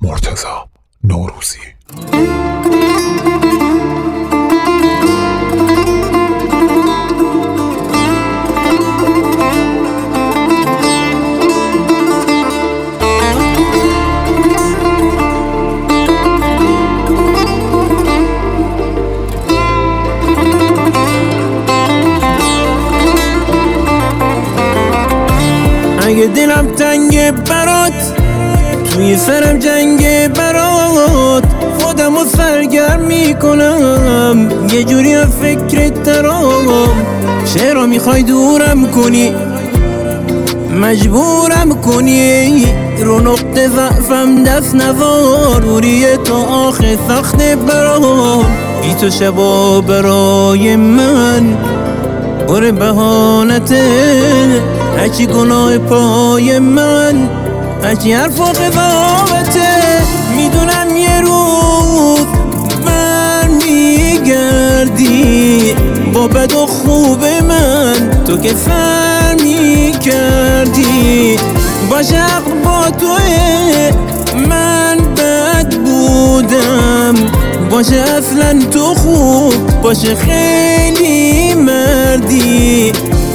مرتضی نوروزی. اگه دلم تنگه برات، توی سرم جنگه برات، خودمو سرگرم میکنم یه جوری از فکرت ترام. چرا میخوای دورم کنی، مجبورم کنی، رو نقطه ضعفم دست نذار، روریه تا آخر سخته برام. بی تو شبا برای من پر بهانته، هرچی گناه پای من، هرچی حرف و قضاوته. میدونم یه روز برمیگردی با بد و خوب من، تو که سر میکردی. باشه حق با توه، من بد بودم، باشه اصلا تو خوب، باشه خیلی مردی.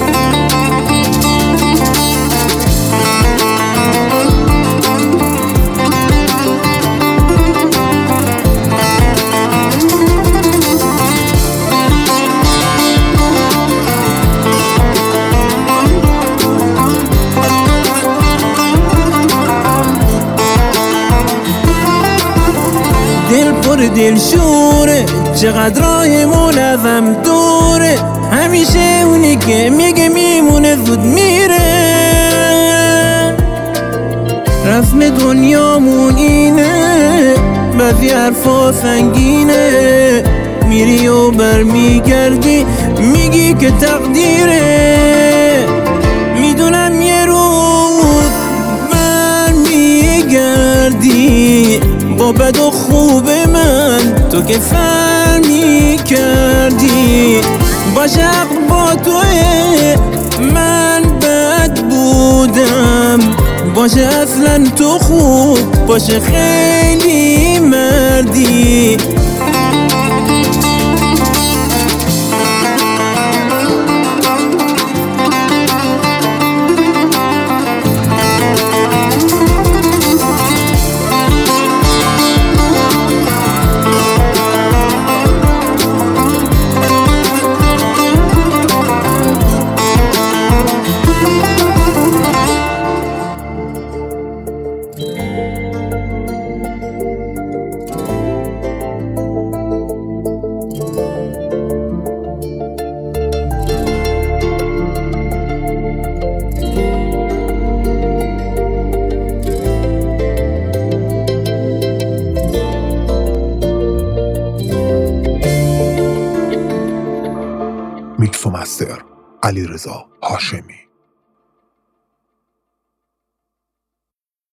دل پر دل شوره، چقدر راهمون ازم دوره، همیشه اونی که میگه میمونه زود میره. رسم دنیامون اینه، بعضی حرفا سنگینه، میری و برمیگردی میگی که تقدیره. میدونم یه روز برمیگردی با بد و خوب من، تو که سر میکردی. باشه حق با توه، من بد بودم، باشه اصلا تو خوب، باشه خیلی مردی. میکس و مستر علیرضا هاشمی.